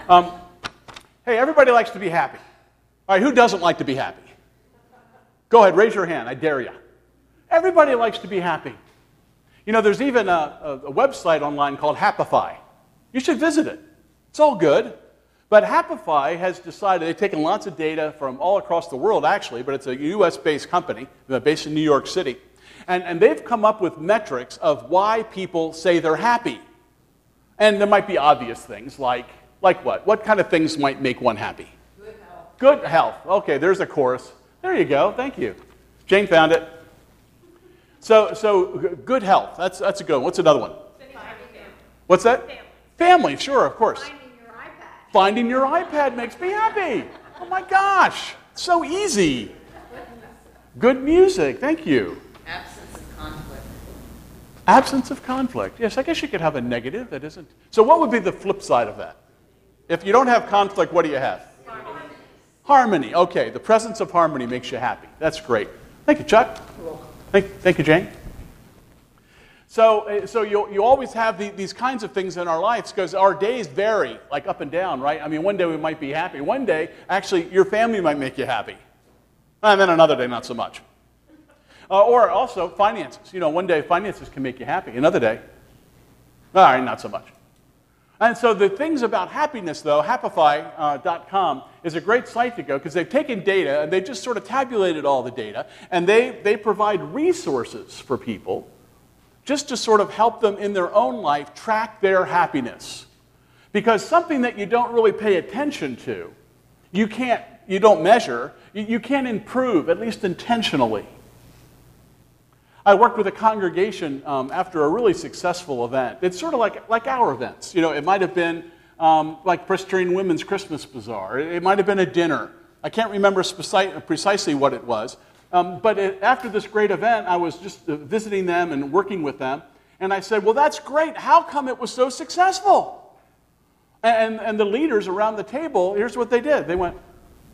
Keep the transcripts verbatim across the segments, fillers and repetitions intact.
Um, hey, everybody likes to be happy. All right, who doesn't like to be happy? Go ahead, raise your hand. I dare you. Everybody likes to be happy. You know, there's even a, a, a website online called Happify. You should visit it. It's all good. But Happify has decided, they've taken lots of data from all across the world, actually, but it's a U S-based company, based in New York City. And, and they've come up with metrics of why people say they're happy. And there might be obvious things, like, like what? What kind of things might make one happy? Good health. Good health. Okay, there's a chorus. There you go. Thank you. Jane found it. So, so good health. That's, that's a good one. What's another one? What's that? Family. Family, sure, of course. Finding your iPad. Finding your iPad makes me happy. Oh my gosh, so easy. Good music, thank you. Absence of conflict. Absence of conflict. Yes, I guess you could have a negative that isn't. So what would be the flip side of that? If you don't have conflict, what do you have? Harmony. Harmony. Okay, the presence of harmony makes you happy. That's great. Thank you, Chuck. Thank, thank you, Jane. So, uh, so you, you always have the, these kinds of things in our lives because our days vary, like up and down, right? I mean, one day we might be happy. One day, actually, your family might make you happy. And then another day, not so much. Uh, or also, finances. You know, one day finances can make you happy. Another day, all right, not so much. And so the things about happiness, though, Happify dot com is a great site to go because they've taken data and they've just sort of tabulated all the data, and they, they provide resources for people just to sort of help them in their own life track their happiness. Because something that you don't really pay attention to, you can't, you don't measure, you, you can't improve, at least intentionally. I worked with a congregation um, after a really successful event. It's sort of like, like our events. You know, it might have been um, like Presbyterian Women's Christmas Bazaar. It, it might have been a dinner. I can't remember speci- precisely what it was. Um, but it, after this great event, I was just uh, visiting them and working with them. And I said, well, that's great. How come it was so successful? And, and the leaders around the table, here's what they did. They went,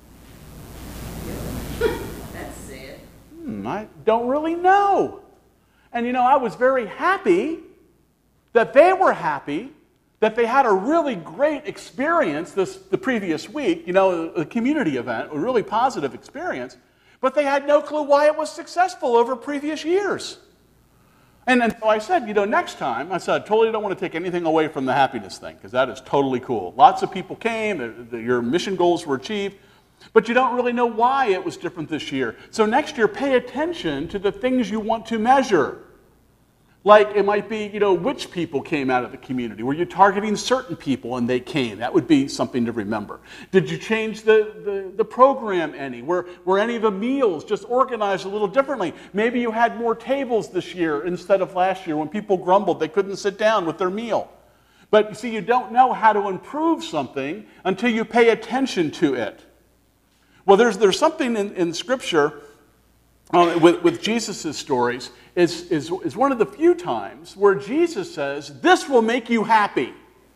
That's it. hmm, I don't really know. And you know, I was very happy that they were happy, that they had a really great experience this the previous week, you know, a community event, a really positive experience. But they had no clue why it was successful over previous years. And, and so I said, you know, next time, I said, I totally don't want to take anything away from the happiness thing, because that is totally cool. Lots of people came, the, the, your mission goals were achieved, but you don't really know why it was different this year. So next year, pay attention to the things you want to measure. Like it might be, you know, which people came out of the community. Were you targeting certain people and they came? That would be something to remember. Did you change the, the, the program any? Were, were any of the meals just organized a little differently? Maybe you had more tables this year instead of last year when people grumbled they couldn't sit down with their meal. But you see, you don't know how to improve something until you pay attention to it. Well, there's, there's something in, in Scripture uh, with, with Jesus' stories is, is, is one of the few times where Jesus says, this will make you happy.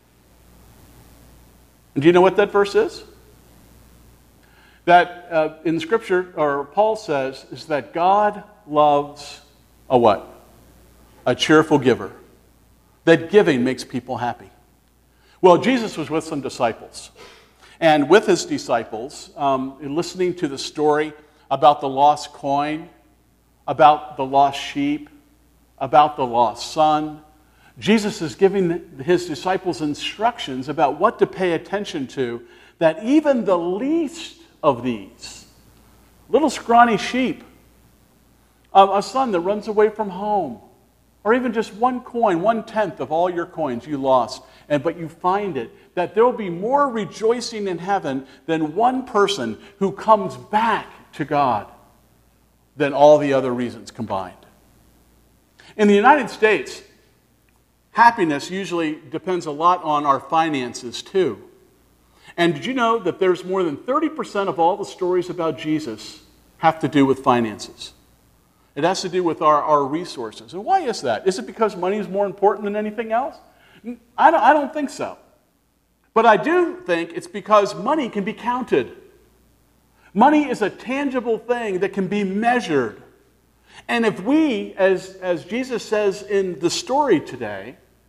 And do you know what that verse is? That uh, in Scripture, or Paul says, is that God loves a what? A cheerful giver. That giving makes people happy. Well, Jesus was with some disciples. And with his disciples, um, listening to the story about the lost coin, about the lost sheep, about the lost son, Jesus is giving his disciples instructions about what to pay attention to, that even the least of these, little scrawny sheep, a son that runs away from home, or even just one coin, one-tenth of all your coins you lost, and but you find it, that there will be more rejoicing in heaven than one person who comes back to God than all the other reasons combined. In the United States, happiness usually depends a lot on our finances too. And did you know that there's more than thirty percent of all the stories about Jesus have to do with finances? It has to do with our, our resources. And why is that? Is it because money is more important than anything else? I don't, I don't think so. But I do think it's because money can be counted. Money is a tangible thing that can be measured. And if we, as, as Jesus says in the story today,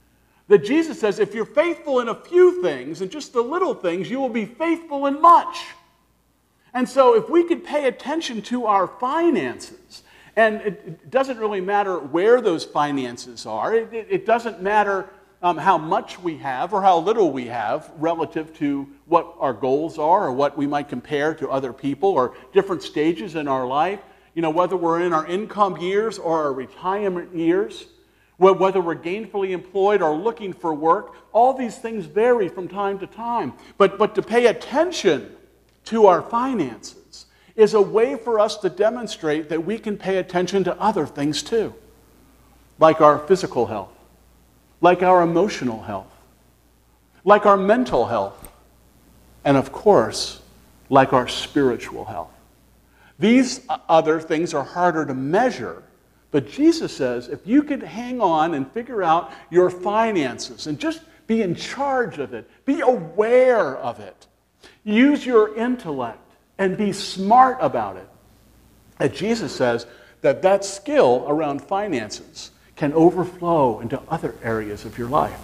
That Jesus says, if you're faithful in a few things, and just the little things, you will be faithful in much. And so if we could pay attention to our finances, and it doesn't really matter where those finances are, it, it, it doesn't matter um, how much we have or how little we have relative to what our goals are or what we might compare to other people or different stages in our life, you know, whether we're in our income years or our retirement years, whether we're gainfully employed or looking for work, all these things vary from time to time. But, but to pay attention to our finances is a way for us to demonstrate that we can pay attention to other things too, like our physical health, like our emotional health, like our mental health, and of course, like our spiritual health. These other things are harder to measure. But Jesus says, if you could hang on and figure out your finances and just be in charge of it, be aware of it, use your intellect and be smart about it, that Jesus says that that skill around finances can overflow into other areas of your life.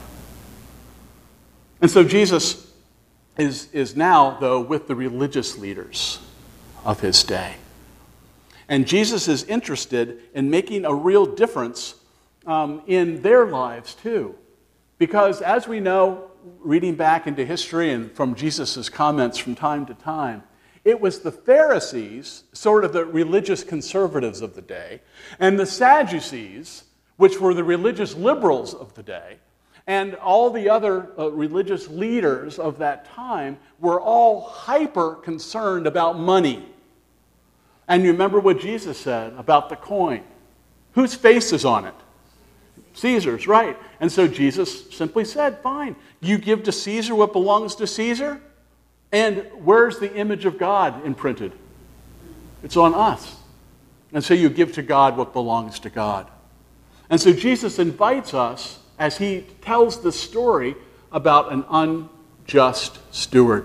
And so Jesus is, is now, though, with the religious leaders of his day. And Jesus is interested in making a real difference um, in their lives too. Because as we know, reading back into history and from Jesus' comments from time to time, it was the Pharisees, sort of the religious conservatives of the day, and the Sadducees, which were the religious liberals of the day, and all the other uh, religious leaders of that time were all hyper concerned about money. And you remember what Jesus said about the coin. Whose face is on it? Caesar's, right. And so Jesus simply said, fine, you give to Caesar what belongs to Caesar, and where's the image of God imprinted? It's on us. And so you give to God what belongs to God. And so Jesus invites us, as he tells the story about an unjust steward.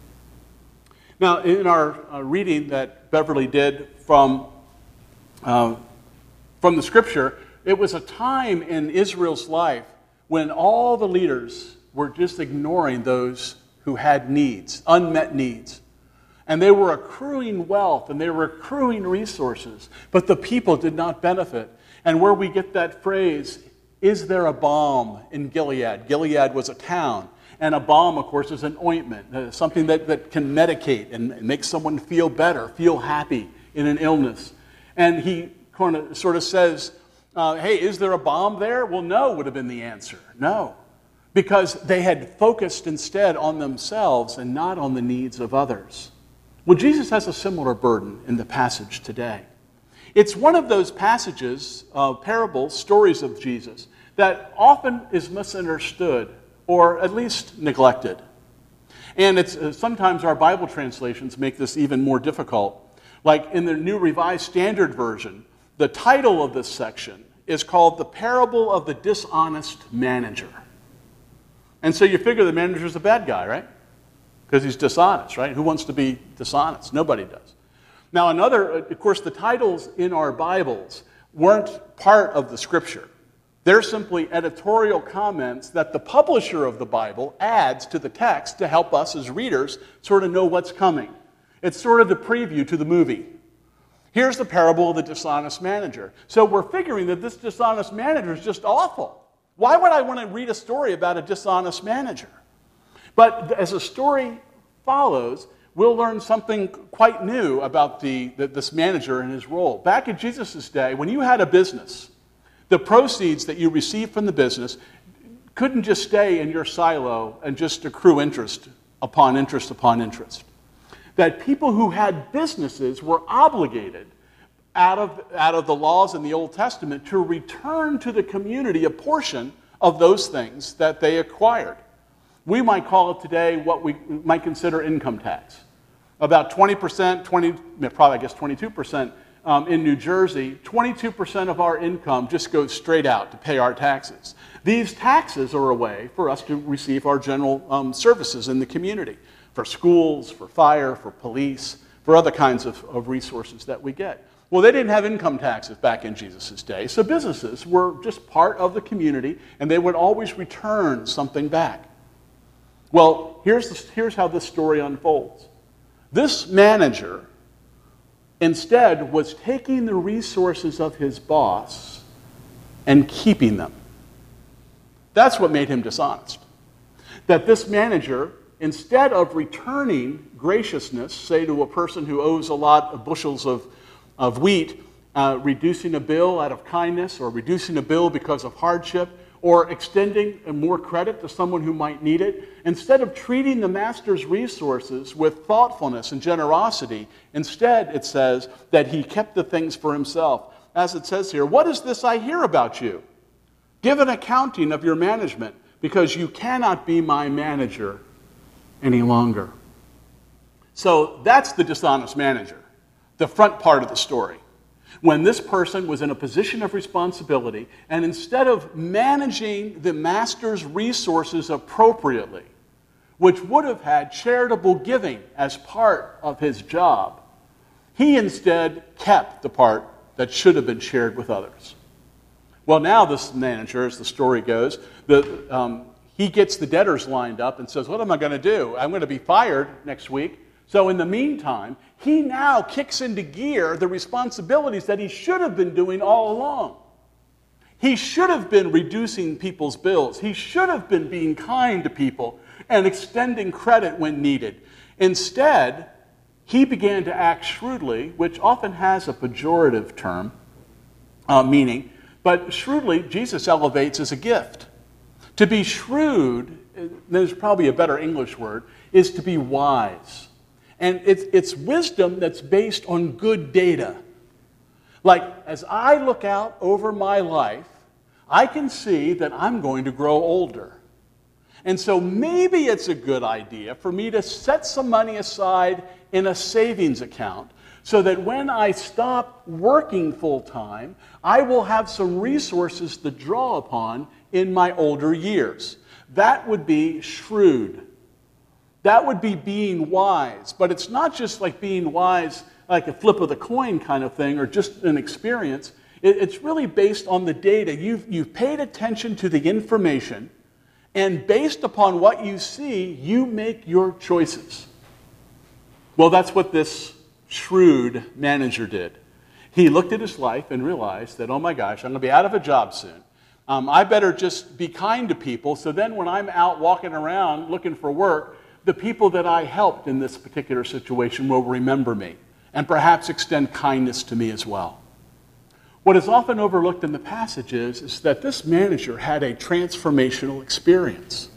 Now, in our uh, reading that Beverly did from, uh, from the Scripture, it was a time in Israel's life when all the leaders were just ignoring those who had needs, unmet needs. And they were accruing wealth and they were accruing resources, but the people did not benefit. And where we get that phrase, is there a balm in Gilead? Gilead was a town. And a balm, of course, is an ointment, uh, something that, that can medicate and make someone feel better, feel happy in an illness. And he kind of, sort of says, uh, hey, is there a balm there? Well, no would have been the answer. No. Because they had focused instead on themselves and not on the needs of others. Well, Jesus has a similar burden in the passage today. It's one of those passages, uh, parables, stories of Jesus, that often is misunderstood or at least neglected. And it's uh, sometimes our Bible translations make this even more difficult. Like in the New Revised Standard Version, the title of this section is called The Parable of the Dishonest Manager. And so you figure the manager's a bad guy, right? Because he's dishonest, right? Who wants to be dishonest? Nobody does. Now another, of course, the titles in our Bibles weren't part of the Scripture. They're simply editorial comments that the publisher of the Bible adds to the text to help us as readers sort of know what's coming. It's sort of the preview to the movie. Here's the parable of the dishonest manager. So we're figuring that this dishonest manager is just awful. Why would I want to read a story about a dishonest manager? But as the story follows, we'll learn something quite new about the, the, this manager and his role. Back in Jesus' day, when you had a business, the proceeds that you received from the business couldn't just stay in your silo and just accrue interest upon interest upon interest. That people who had businesses were obligated, out of, out of the laws in the Old Testament, to return to the community a portion of those things that they acquired. We might call it today what we might consider income tax. About twenty percent, twenty, probably I guess twenty-two percent um, in New Jersey, twenty-two percent of our income just goes straight out to pay our taxes. These taxes are a way for us to receive our general um, services in the community, for schools, for fire, for police, for other kinds of, of resources that we get. Well, they didn't have income taxes back in Jesus' day, so businesses were just part of the community, and they would always return something back. Well, here's, the, here's how this story unfolds. This manager, instead, was taking the resources of his boss and keeping them. That's what made him dishonest. That this manager, instead of returning graciousness, say to a person who owes a lot of bushels of, of wheat, uh, reducing a bill out of kindness, or reducing a bill because of hardship, or extending more credit to someone who might need it, instead of treating the master's resources with thoughtfulness and generosity, instead it says that he kept the things for himself. As it says here, "What is this I hear about you? Give an accounting of your management, because you cannot be my manager any longer." So that's the dishonest manager, the front part of the story. When this person was in a position of responsibility, and instead of managing the master's resources appropriately, which would have had charitable giving as part of his job, he instead kept the part that should have been shared with others. Well, now this manager, as the story goes, the, um, he gets the debtors lined up and says, "What am I going to do? I'm going to be fired next week." So in the meantime, he now kicks into gear the responsibilities that he should have been doing all along. He should have been reducing people's bills. He should have been being kind to people and extending credit when needed. Instead, he began to act shrewdly, which often has a pejorative term, uh, meaning, but shrewdly, Jesus elevates as a gift. To be shrewd, there's probably a better English word, is to be wise. And it's, it's wisdom that's based on good data. Like, as I look out over my life, I can see that I'm going to grow older. And so maybe it's a good idea for me to set some money aside in a savings account so that when I stop working full-time, I will have some resources to draw upon in my older years. That would be shrewd. That would be being wise. But it's not just like being wise, like a flip of the coin kind of thing, or just an experience. It, it's really based on the data. You've, you've paid attention to the information, and based upon what you see, you make your choices. Well, that's what this shrewd manager did. He looked at his life and realized that, oh my gosh, I'm going to be out of a job soon. Um, I better just be kind to people, so then when I'm out walking around looking for work, the people that I helped in this particular situation will remember me and perhaps extend kindness to me as well. What is often overlooked in the passage is, is that this manager had a transformational experience.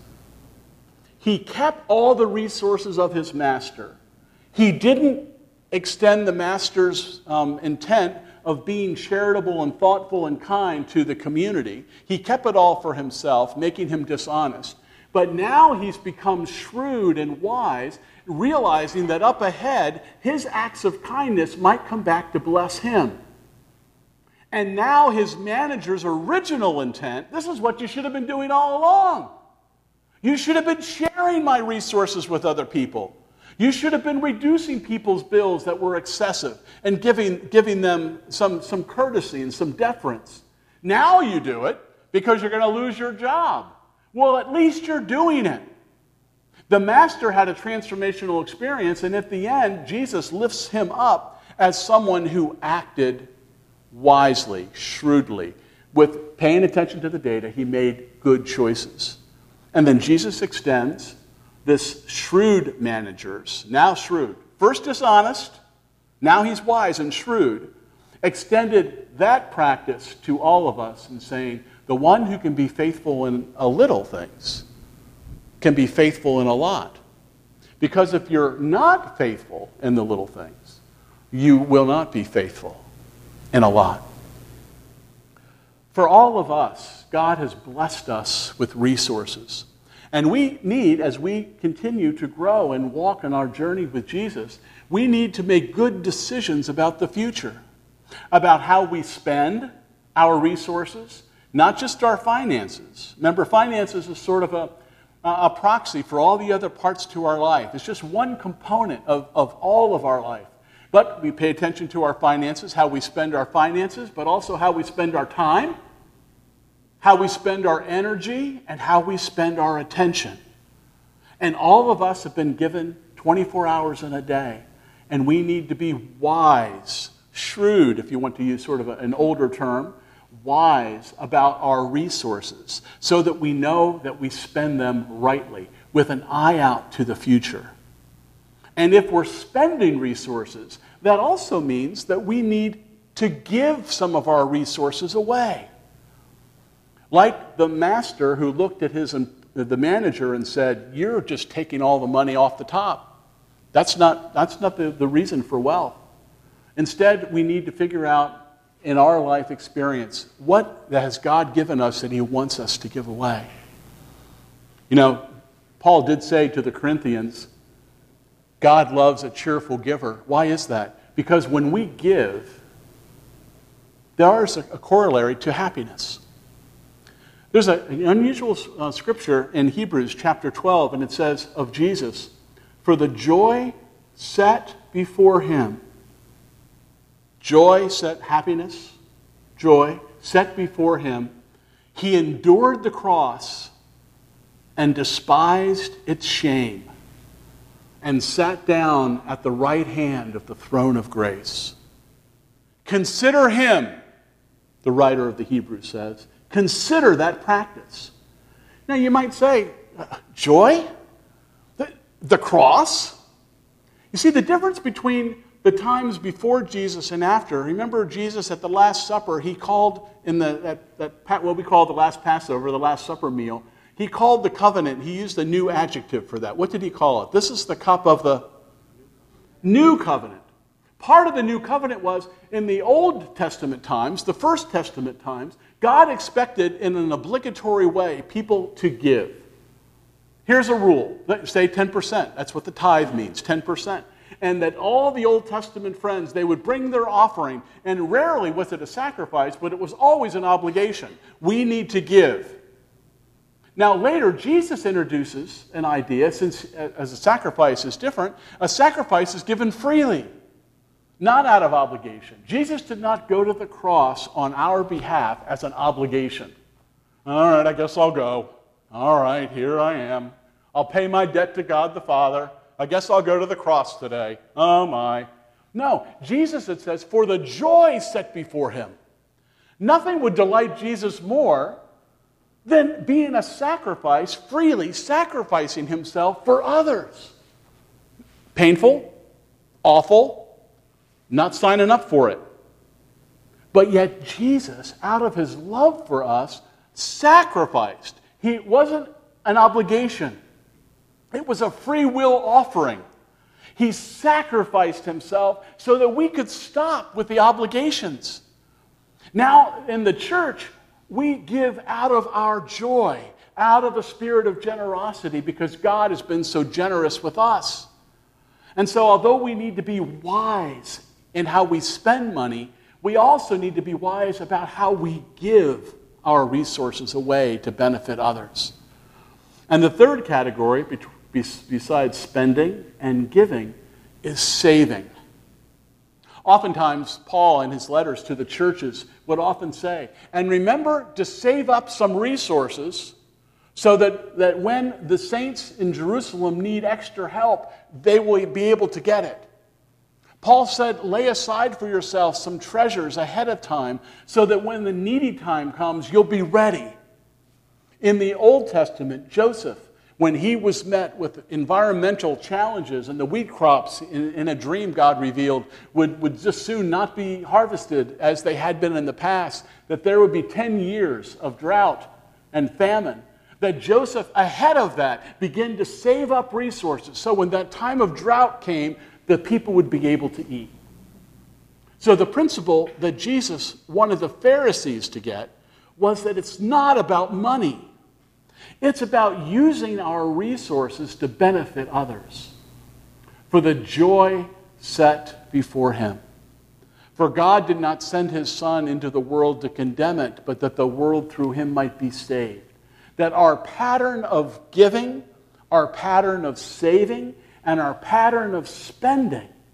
He kept all the resources of his master. He didn't extend the master's um, intent of being charitable and thoughtful and kind to the community. He kept it all for himself, making him dishonest. But now he's become shrewd and wise, realizing that up ahead, his acts of kindness might come back to bless him. And now his manager's original intent, this is what you should have been doing all along. You should have been sharing my resources with other people. You should have been reducing people's bills that were excessive and giving, giving them some, some courtesy and some deference. Now you do it because you're going to lose your job. Well, at least you're doing it. The master had a transformational experience, and at the end, Jesus lifts him up as someone who acted wisely, shrewdly. With paying attention to the data, he made good choices. And then Jesus extends this shrewd manager's, now shrewd, first dishonest, now he's wise and shrewd, extended that practice to all of us and saying, the one who can be faithful in a little things can be faithful in a lot. Because if you're not faithful in the little things, you will not be faithful in a lot. For all of us, God has blessed us with resources. And we need, as we continue to grow and walk on our journey with Jesus, we need to make good decisions about the future, about how we spend our resources, not just our finances. Remember, finances is sort of a, a proxy for all the other parts to our life. It's just one component of, of all of our life. But we pay attention to our finances, how we spend our finances, but also how we spend our time, how we spend our energy, and how we spend our attention. And all of us have been given twenty-four hours in a day, and we need to be wise, shrewd, if you want to use sort of a, an older term, wise about our resources so that we know that we spend them rightly with an eye out to the future. And if we're spending resources, that also means that we need to give some of our resources away. Like the master who looked at his the manager and said, "You're just taking all the money off the top." That's not, that's not the, the reason for wealth. Instead, we need to figure out in our life experience, what has God given us that he wants us to give away? You know, Paul did say to the Corinthians, God loves a cheerful giver. Why is that? Because when we give, there is a corollary to happiness. There's a, an unusual uh, scripture in Hebrews chapter twelve, and it says of Jesus, for the joy set before him, joy set, happiness, joy set before him, he endured the cross and despised its shame, and sat down at the right hand of the throne of grace. Consider him, the writer of the Hebrews says. Consider that practice. Now you might say, uh, joy? The, the cross? You see, the difference between the times before Jesus and after, remember Jesus at the Last Supper, he called in the, that, that what we call the last Passover, the Last Supper meal, he called the covenant, he used a new adjective for that. What did he call it? This is the cup of the new covenant. Part of the new covenant was, in the Old Testament times, the First Testament times, God expected in an obligatory way people to give. Here's a rule, say ten percent. That's what the tithe means, ten percent. And that all the Old Testament friends, they would bring their offering, and rarely was it a sacrifice, but it was always an obligation. We need to give. Now later, Jesus introduces an idea, since as a sacrifice is different, a sacrifice is given freely, not out of obligation. Jesus did not go to the cross on our behalf as an obligation. All right, I guess I'll go. All right, here I am. I'll pay my debt to God the Father. I guess I'll go to the cross today. Oh my. No, Jesus, it says, for the joy set before him. Nothing would delight Jesus more than being a sacrifice, freely sacrificing himself for others. Painful, awful, not signing up for it. But yet Jesus, out of his love for us, sacrificed. He wasn't an obligation. It was a free will offering. He sacrificed himself so that we could stop with the obligations. Now, in the church, we give out of our joy, out of a spirit of generosity, because God has been so generous with us. And so, although we need to be wise in how we spend money, we also need to be wise about how we give our resources away to benefit others. And the third category, besides spending and giving, is saving. Oftentimes, Paul, in his letters to the churches, would often say, and remember to save up some resources so that, that when the saints in Jerusalem need extra help, they will be able to get it. Paul said, lay aside for yourself some treasures ahead of time so that when the needy time comes, you'll be ready. In the Old Testament, Joseph, when he was met with environmental challenges and the wheat crops in, in a dream God revealed would, would just soon not be harvested as they had been in the past, that there would be ten years of drought and famine, that Joseph, ahead of that, began to save up resources so when that time of drought came, the people would be able to eat. So the principle that Jesus wanted the Pharisees to get was that it's not about money. It's about using our resources to benefit others for the joy set before him. For God did not send his Son into the world to condemn it, but that the world through him might be saved. That our pattern of giving, our pattern of saving, and our pattern of spending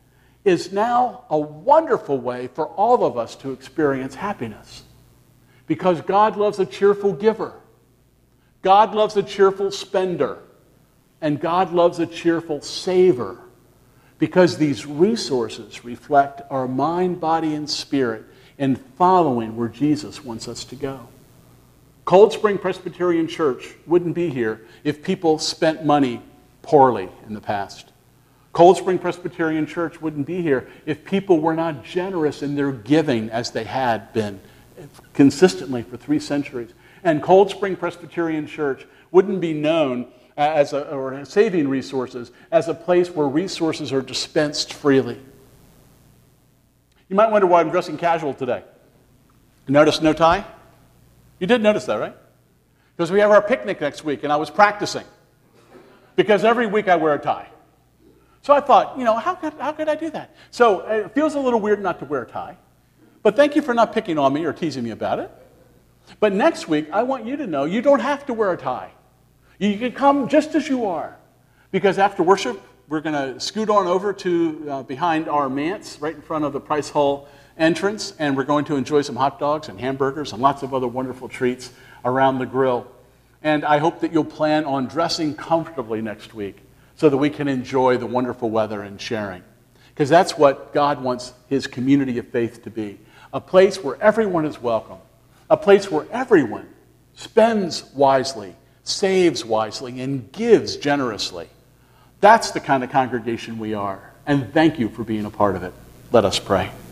is now a wonderful way for all of us to experience happiness. Because God loves a cheerful giver. God loves a cheerful spender. And God loves a cheerful saver. Because these resources reflect our mind, body, and spirit in following where Jesus wants us to go. Cold Spring Presbyterian Church wouldn't be here if people spent money poorly in the past. Cold Spring Presbyterian Church wouldn't be here if people were not generous in their giving as they had been consistently for three centuries. And Cold Spring Presbyterian Church wouldn't be known as a, or saving resources as a place where resources are dispensed freely. You might wonder why I'm dressing casual today. Notice no tie? You did notice that, right? Because we have our picnic next week, and I was practicing. Because every week I wear a tie. So I thought, you know, how could, how could I do that? So it feels a little weird not to wear a tie. But thank you for not picking on me or teasing me about it. But next week, I want you to know you don't have to wear a tie. You can come just as you are. Because after worship, we're going to scoot on over to uh, behind our manse, right in front of the Price Hall entrance, and we're going to enjoy some hot dogs and hamburgers and lots of other wonderful treats around the grill. And I hope that you'll plan on dressing comfortably next week so that we can enjoy the wonderful weather and sharing. Because that's what God wants His community of faith to be. A place where everyone is welcome. A place where everyone spends wisely, saves wisely, and gives generously. That's the kind of congregation we are. And thank you for being a part of it. Let us pray.